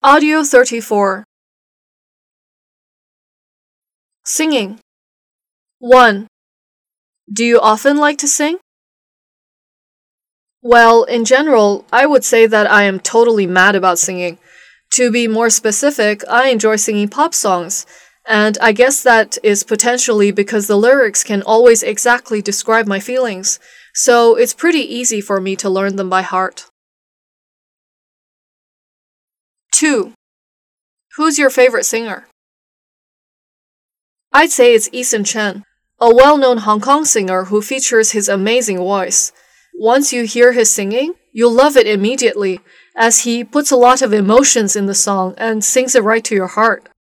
Audio 34. Singing. 1. Do you often like to sing? Well, in general, I would say that I am totally mad about singing. To be more specific, I enjoy singing pop songs, and I guess that is potentially because the lyrics can always exactly describe my feelings, so it's pretty easy for me to learn them by heart. 2. Who's your favorite singer? I'd say it's Eason Chen, a well-known Hong Kong singer who features his amazing voice. Once you hear his singing, you'll love it immediately, as he puts a lot of emotions in the song and sings it right to your heart.